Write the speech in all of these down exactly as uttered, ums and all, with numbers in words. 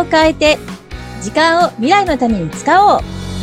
を変えて、時間を未来のために使おう。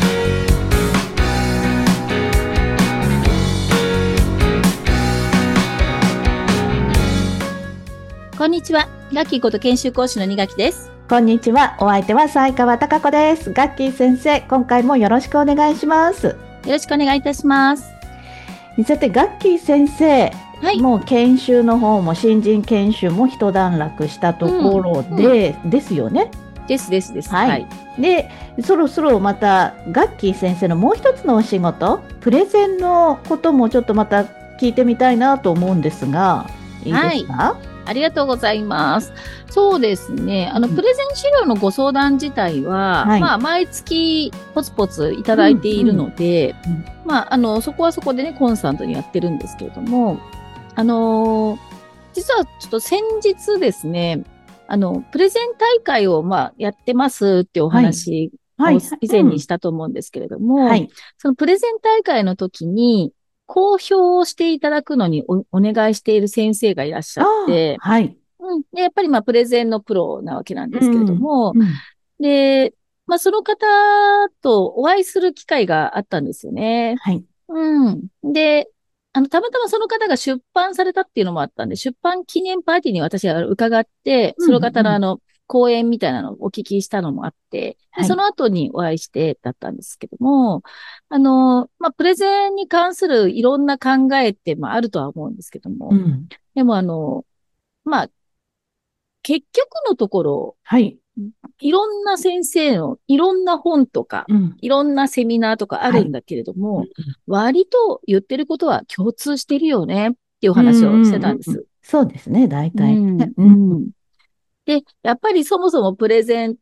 こんにちは。ガッキーこと研修講師の二垣です。 こんにちは。お相手は斉川貴子です。ガッキー先生、今回もよろしくお願いします。よろしくお願いいたします。 さて、ガッキー先生、はい、もう研修の方も新人研修も一段落したところで、うんうん、ですよね。 ですですです。 はい。はい、で、そろそろまたガッキー先生のもう一つのお仕事、プレゼンのこともちょっとまた聞いてみたいなと思うんですが、いいですか？ はい、ありがとうございます。そうですね。あの、プレゼン資料のご相談自体は、はい、まあ、毎月ポツポツいただいているので、うんうん、まあ、あの、そこはそこでね、コンスタントにやってるんですけれども、あのー、実はちょっと先日ですね、あの、プレゼン大会を、まあ、やってますっていうお話を以前にしたと思うんですけれども、はいはい、そのプレゼン大会の時に、公表をしていただくのに お, お願いしている先生がいらっしゃって、はい。うん、でやっぱりまあプレゼンのプロなわけなんですけれども、うんうん、で、まあその方とお会いする機会があったんですよね。はい。うん。で、あの、たまたまその方が出版されたっていうのもあったんで、出版記念パーティーに私は伺って、その方のあの、講演みたいなのをお聞きしたのもあって、で、その後にお会いしてだったんですけども、あの、まあ、プレゼンに関するいろんな考えって、まあ、あるとは思うんですけども、うん、でもあの、まあ、結局のところ、はい。いろんな先生のいろんな本とか、うん、いろんなセミナーとかあるんだけれども、はい、割と言ってることは共通してるよねっていう話をしてたんです。うんうんうん、 そうですね、大体。 うんうん、で、やっぱりそもそもプレゼンって、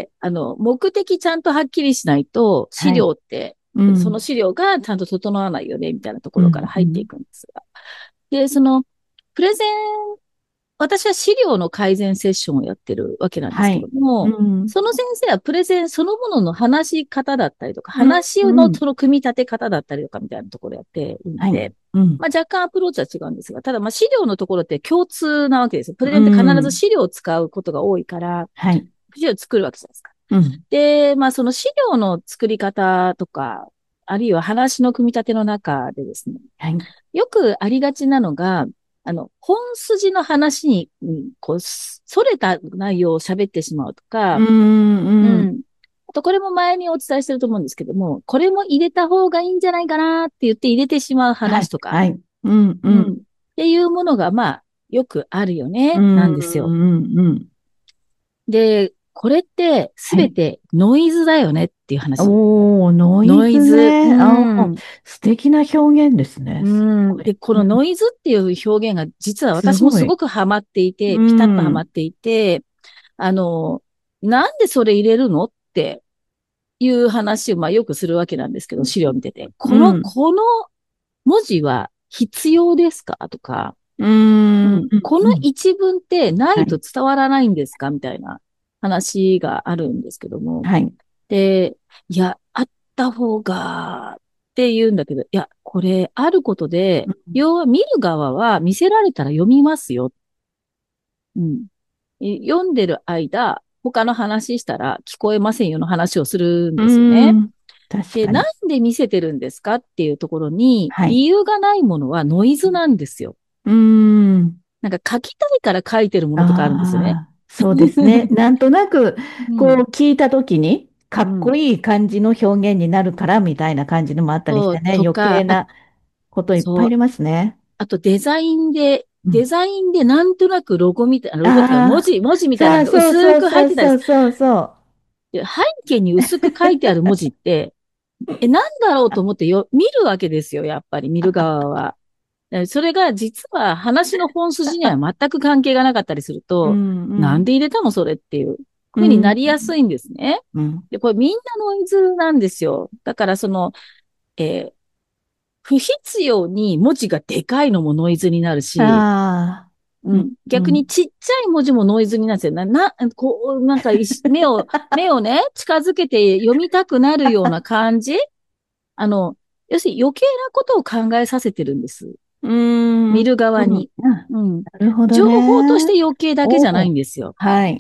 あの、目的ちゃんとはっきりしないと、資料って、はいうん、その資料がちゃんと整わないよね、みたいなところから入っていくんですが。うんうん、で、その、プレゼン、私は資料の改善セッションをやってるわけなんですけども、はいうん、その先生はプレゼンそのものの話し方だったりとか、話のその組み立て方だったりとかみたいなところやってるんで、はいうんまあ、若干アプローチは違うんですが、ただまあ資料のところって共通なわけですよ。プレゼンって必ず資料を使うことが多いから、はい、資料を作るわけじゃないですか。うん、で、まあその資料の作り方とか、あるいは話の組み立ての中でですね、はい、よくありがちなのが、あの、本筋の話に、こう、それた内容を喋ってしまうとか、うん、うん。あと、これも前にお伝えしてると思うんですけども、これも入れた方がいいんじゃないかなって言って入れてしまう話とか、はい。はい、うん、うん、うん。っていうものが、まあ、よくあるよね、なんですよ。うん、うん、で、これってすべてノイズだよねっていう話。はい、 おー、ノイズ、ね。ノイズ。うん、素敵な表現ですね。 うん。で、このノイズっていう表現が実は私もすごくハマっていて、ピタッとハマっていて、あの、なんでそれ入れるのっていう話をまあよくするわけなんですけど、資料を見てて。この、うん、この文字は必要ですかとか、うん、この一文ってないと伝わらないんですか、はい、みたいな話があるんですけども。はい。で、いや、あった方が、って言うんだけど、いや、これあることで、うん、要は見る側は見せられたら読みますよ。うん。読んでる間、他の話したら聞こえませんよの話をするんですよね。で、なんで見せてるんですかっていうところに、はい、理由がないものはノイズなんですよ。うん。なんか書きたいから書いてるものとかあるんですよね。 そうですね。なんとなく、こう聞いたときに、かっこいい感じの表現になるからみたいな感じのもあったりしてね、余計なこといっぱいありますね。 あとデザインで、デザインでなんとなくロゴみたいな、ロゴっていうか文字、文字みたいなのが薄く入ってたりする。 そうそうそう背景に薄く書いてある文字って、え、なんだろうと思ってよ、見るわけですよ、やっぱり見る側は。それが実は話の本筋には全く関係がなかったりすると、うんうん、なんで入れたのそれっていうふうになりやすいんですね。うん、で、これみんなノイズなんですよ。だからその、えー、不必要に文字がでかいのもノイズになるし、あうん、逆にちっちゃい文字もノイズになるんですよ。な、な、こう、なんか目を、目をね、近づけて読みたくなるような感じあの、要するに余計なことを考えさせてるんです。うん。見る側に。うん。なるほどね。情報として余計だけじゃないんですよ。はい。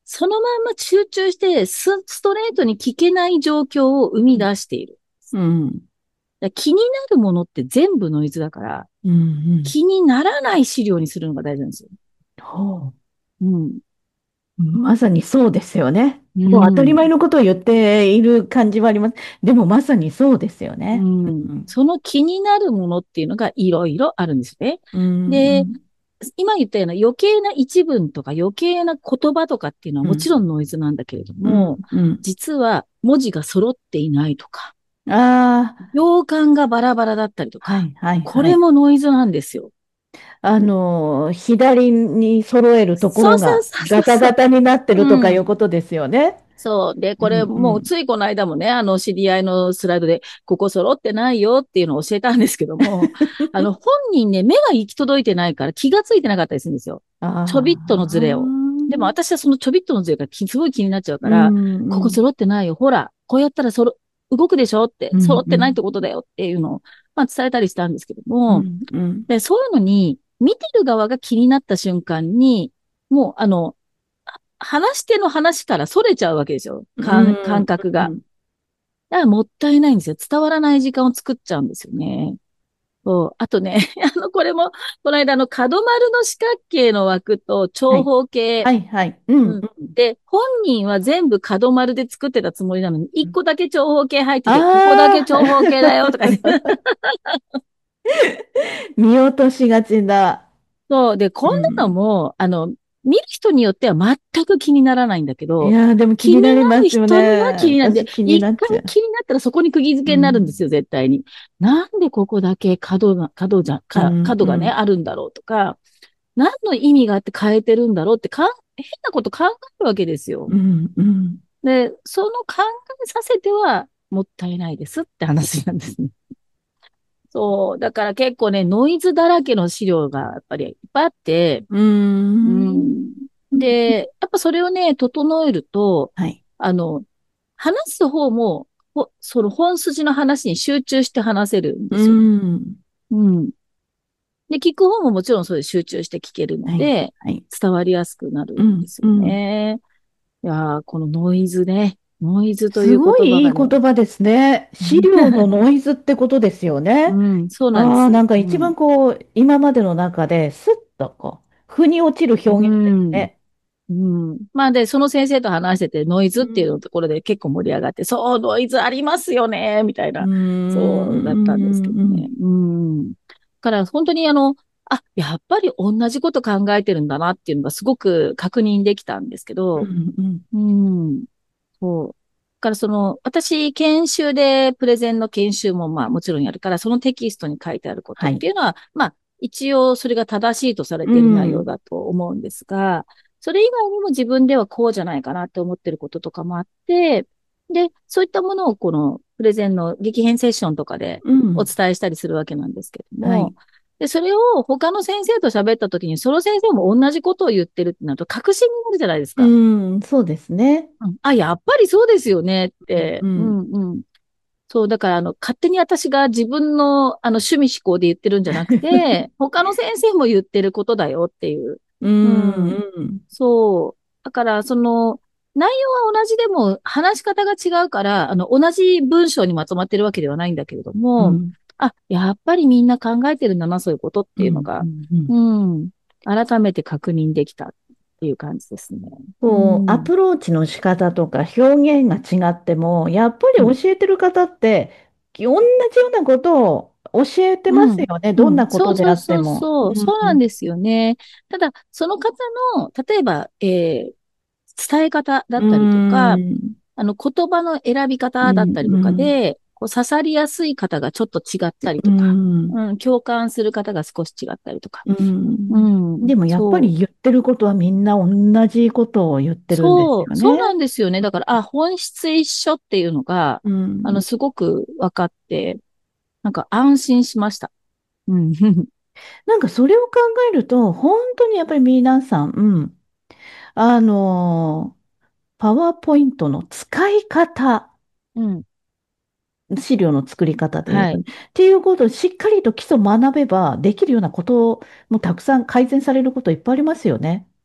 そのまんま集中してス、ストレートに聞けない状況を生み出している。 うん。 だから気になるものって全部ノイズだから、 うん。 気にならない資料にするのが大事なんですよ。 ほうん。 う。まさにそうですよね。 うもう当たり前ん。 のことを言っている感じはあります。でもまさにそうですようね。うん。 ん。 その気になるものっていうのがいろいろあるんですね。 うん。うで、 ん。 今言ったような余計な一文とか余計な言葉とかっていうのはもちろんノイズなんだけれどうん。 も、 うん。 実は文字が揃っていないとか、 ああ、 行間がバラバラだったりとか、 はい、はい、 これはい。 もノイズなんですよ。 あの、左に揃えるところがそうそうそうそガタうそう。 ガタになってるとかうん。 いうことですよね。 そう。で、これうん、うん。 もうついこの間もね、あの知り合いのスライドで、ここ揃ってないよっていうのを教えたんですけども、あの本人ね、目が行き届いてないから気がついてなかったりするんですよ。ちょびっとのズレを。でもああ、 私はそのちょびっとのズレがすごい気になっちゃうかうら、 ん、うん、 ここ揃ってないよ。ほら、こうやったらそろ、動くでしょって、 うん、 揃ってないっうん、 てことだよっていうのを、まあ伝えたりしたんですけども、 うん、うん。 で、そういうのに、見てる側が気になった瞬間に、もう、あの、話し手の話から逸れちゃうわけですよ。感、感覚が。だからもったいないんですよ。伝わらない時間を作っちゃうんですよね。そう。あとね、あの、これも、この間の角丸の四角形の枠と長はい。 方形。 はい、はい。うん、 うん。 うん。 で、本人は全部角丸で作ってたつもりなのに、一個だけ長方形入ってて、ここだけあ長方形だよとか言って。 あ、見落としがちだ。 そう。で、こんなのうん。 も、あの、見る人によっては全く気にならないんだけど、 いやー、でも気にな気になりますよる人には気ね。 になるんで、 私気に一なっちゃう。 回気になったらそこに釘付けになるんでうん。 すよ、絶対に。なんでここだけ角が、角じゃ、か、 うん、 角がね、 うん、 あるんだろうとか、何の意味があって変えてるんだろうってかん、変なこと考えるわけですよ。 うん、うん。 で、その考えさせてはもったいないですって話なんですね。そう。だから結構ね、ノイズだらけの資料がやっぱりいっぱいあって、 うーうん。 ん。で、やっぱそれをね、整えると、 はい。 あの、話す方も、ほその本筋の話に集中して話せるんうですよ。 ーん。 うん。で、聞く方ももちろんそれ集中して聞けるのはい。 で、 はい。 伝わりやすくなるうん、 んですようん。 ね。いやー、このノイズね。ノイズといすうごいいい言葉がね。 言葉ですね。資料のノイズってことですよね。 うん、そうなんでああ、 す。 なんか一うん。 番こう、今までの中で、スッとこう、腑に落ちるう表現ですん。 ね。 うん。まあで、その先生と話してて、ノイズっていうのうん。 ところで結構盛り上がって、そう、ノイズありますよね、みたいうーな、そうだったんですけどね。 ん。 うん。だから本当にあの、あ、やっぱり同じこと考えてるんだなっていうのがすごく確認できたんですけうど、 ん。うん。 うん。そう。だからその、私、研修で、プレゼンの研修もまあもちろんやるから、そのテキストに書いてあることはい。 っていうのは、まあ、一応それが正しいとされうている内容ん。 だと思うんですが、それ以外にも自分ではこうじゃないかなって思ってることとかもあって、で、そういったものをこのプレゼンの激変セッションとかでうん。 お伝えしたりするわけなんですけども、 はい。 で、それを他の先生と喋った時に、その先生も同じことを言ってるってなると確信になるじゃないですか。 うん。そうですね。 うん、あ、やっぱりそうですよねっうん。 て。ううん。 んうん。そう、だから、あの、勝手に私が自分の、あの、趣味思考で言ってるんじゃなくて、他の先生も言ってることだよっていう。 ううん。 ん。うん。 そう。だから、その、内容は同じでも、話し方が違うから、あの、同じ文章にまとまってるわけではないんだけれども、 うん。 あ、やっぱりみんな考えてるんだな、そういうことっうん。うていうのが、 ん。 うん。改めて確認できたっていう感じですね。うこう、アん。 プローチの仕方とか表現が違っても、やっぱりうん。 教えてる方って、同じようなことを教えてまうん。 すよね。 うん。 どんなこそうとであそうそうっても。 そう。 うん。 そうなんですよね。ただ、その方の、例えば、えー伝え方だうったりとか、 ん。 あの、言葉の選び方だっうん。 たりとかうん。 で、こう刺さりやすい方がちょっと違ったりうとか、 ん。 うん、共感する方が少し違ったりとか。 ううん。 ん。 でもやっぱそう。 り言ってることはみんな同じことを言ってるんですそう、そうよね。 なんですよね。だから、あ、本質一緒っていうのが、 うあの、 ん。 すごく分かって、なんか安心しました。うん。 なんかそれを考えると、本当にやっぱり皆さん、うん。あのーパワーポイントの使い方、 うん。 資料の作り方で言うとね、 はい。 っていうことをしっかりと基礎を学べばできるようなこともたくさん改善されることいっぱいありますよね。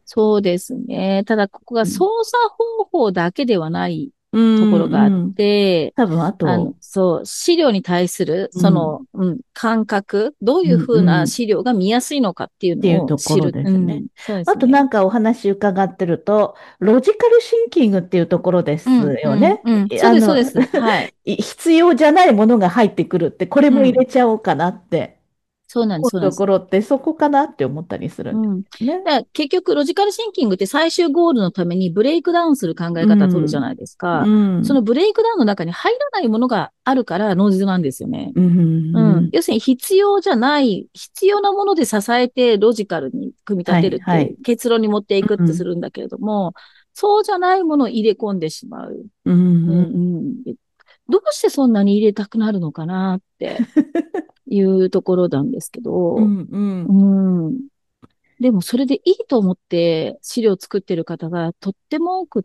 そうですね。ただ、ここがうん操作方法だけではないうところがあっんうん。 て、 多分、ああの、 と、 そう、資料に対する、 うん、 その、うん、感覚、どういううん、 ふううん。 な資料が見やすいのかっていうっていうのをところ知る。 ですね。 うん、そうですね。 あとなんかお話伺ってると、ロジカルシンキングっていうところですうん、うん、 よね。 うん。そうです、そうあの、 です。はい。 必要じゃないものが入ってくるって、これも入うん。 れちゃおうかなってそうなんです、 思うそうなんです。 ところってそこかなって思ったりするんでうん。だすね。 から結局、ロジカルシンキングって最終ゴールのためにブレイクダウンする考えう方を取るじゃん、 ないですか。 うん、 そのブレイクダウンの中に入らないものがあるからノイズなんですよね。 うん。 うん。要するに必要じゃない、必要なもので支えてロジカルに組み立はい、 てるっていうはい。 結論に持っていくっうん、 てするんだけれども、そうじゃないものを入れ込んでしまう。 ううん、 ん、 うん。どうしてそんなに入れたくなるのかなっていうところなんですけど、 うん、うん。 うん。でもそれでいいと思って資料を作ってる方がとっても多くって、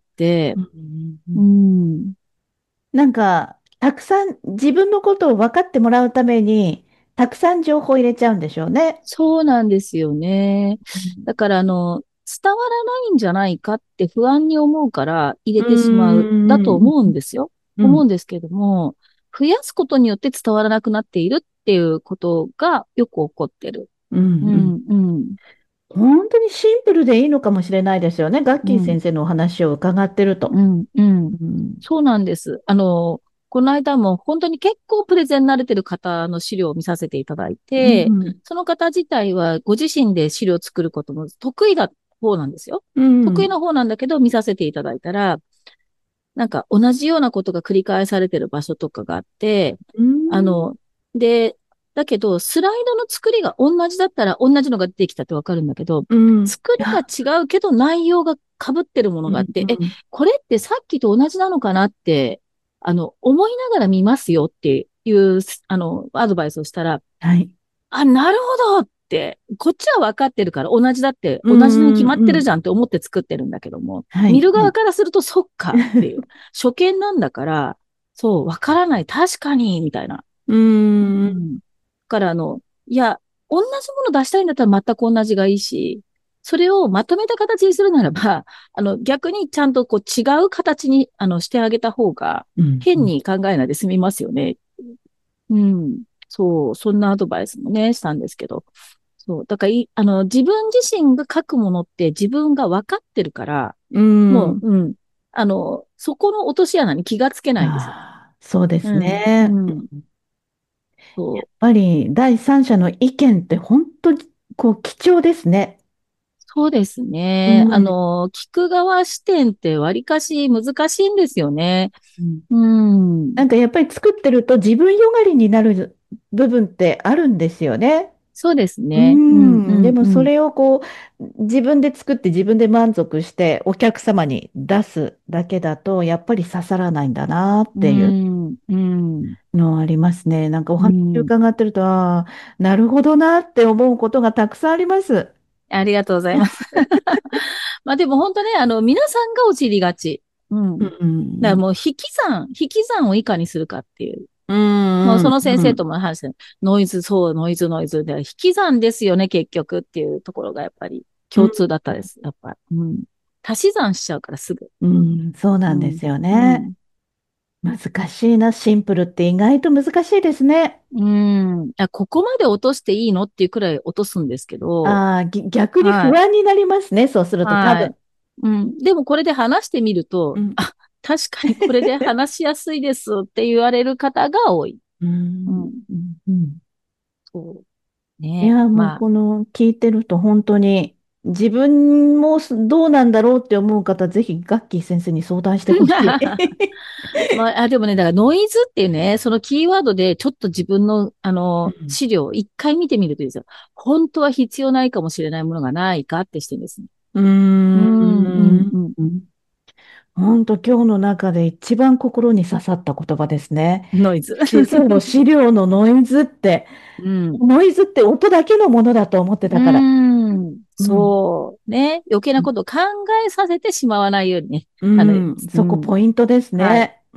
うんううんん。 なんか、たくさん自分のことを分かってもらうために、たくさん情報を入れちゃうんでしょうね。 そうなんですよね。だからあの、伝わらないんじゃないかって不安に思うから入れうてしまう、だとん、 思うんですよ。 うん、 思うんですけども、増やすことによって伝わらなくなっているっていうことがよく起こってる。 うん、うん。 うん、うん、 本当にシンプルでいいのかもしれないですよね。ガッキーうん、 先生のお話を伺ってると。 うん、うん。 うん、 そうなんです。あの、この間も本当に結構プレゼン慣れてる方の資料を見させていただいうて、 ん、 その方自体はご自身で資料を作ることも得意な方なんですよ。 うん、 得意な方なんだけど見させていただいたら、なんか同じようなことが繰り返されてる場所とかがあって、 うん、 あの、で、だけど、スライドの作りが同じだったら同じのが出てきたってわかるんだけど、 うん。い作りがや、 違うけど内容が被ってるものうん、 があって、え、 うん。 これってさっきと同じなのかなって、あの、思いながら見ますよっていう、あの、アドバイスをしたら、 はい。 あ、なるほどって、こっちは分かってるから同じだって、 う同じに決ん、 まってるうん。 じゃんって思って作ってるんだけども、 はい、 見るはい。 側からするとそっかっていう、初見なんだから、そう、分からない、確かに、みたいな。 ううん、 ん。だからあの、いや、同じもの出したいんだったら全く同じがいいし、それをまとめた形にするならば、あの、逆にちゃんとこう違う形に、あの、してあげた方が、 うん。 変に考えないで済みますよね。うん。そう、そんなアドバイスもね、したんですけど。そう。だからい、あの、自分自身が書くものって自分が分かってるから、 うん。 もう、うん。あの、そこの落とし穴に気がつけないんですよ。 ああ、そうですうん。うね。 ん。そう。 やっぱり第三者の意見って本当にこう貴重ですね。 そうですうね。あん。 の、聞く側視点って割かし難しいんですよね。 うんうん。 なんかやっぱり作ってると自分よがりになる部分ってあるんですよね。 そうですうね。うん、うん。でん、うん。 もそれをこう自分で作って自分で満足してお客様に出すだけだとやっぱり刺さらないんだなっうていうん、うん、 のはありますね。なんかお話うん。 伺ってると、ああ、なるほどなって思うことがたくさんあります。 ありがとうございます。まあでも本当ね、あの、皆さんが陥りがち。うん。 うだからん。 もう引き算、引き算をいかにするかっていう。 うん。 もうそのうん。 先生とも話して、ノイズ、そう、ノイズ、ノイズで、引き算ですよね、結局っていうところがやっぱり共通だったです。やっぱ。うん。足し算しちゃうからすぐ。 うん。そうなうん。 んですようね。 ん。 難しいな、シンプルって意外と難しいですね。 うん。あ、ここまで落としていいのっていうくらい落とすんですけど、 ああ、ぎ逆に不はい。 安になりますね。そうすると多分。 はい。うん。でもこれで話してみると、 うん。 あ、確かにこれで話しやすいですって言われる方が多い。 うん。 うん。 うん。うんそう。ね。 いや、もうまあ。 この聞いてると本当に自分もどうなんだろうって思う方、ぜひガッキー先生に相談してほしい。 まあ、あ、でもね、だからノイズっていうね、そのキーワードでちょっと自分の、あの、 うん資料を一回見てみるといいですよ。本当は必要ないかもしれないものがないかってしてるんですね。 うーうん、うん、 ん。 うん、うん。 本当今日の中で一番心に刺さった言葉ですね。 ノイズ。 し、その資料のノイズって、 うん。 ノイズって音だけのものだと思ってうたから。 ーん。 うん。 そう。ね。余計なことを考えさせてしまわないようにね。 うあの、 ん、そこうん。 ポイントですはい。 ね。うん。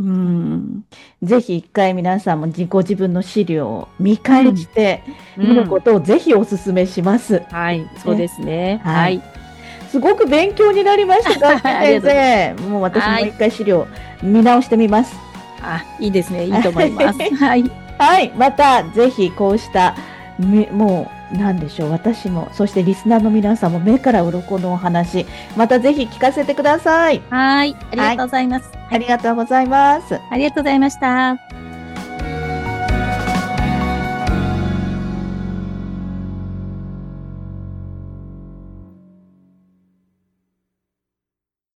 ぜひ一回皆さんも自己自分の資料を見返うん。 してうみるこん。 とをぜひお勧めします。 はい。そうでね。 すね。 はい。 はい。 すごく勉強になりました、先生。もう私もう一回資料見直してみます。 あ、いいですね。いいと思います。はい。 はい。また、ぜひこうした、もう、なんでしょう。私も、そしてリスナーの皆さんも目から鱗のお話、またぜひ聞かせてください。 はい。ありがとうございます。 はい、ありがとうございます。 ありがとうございました。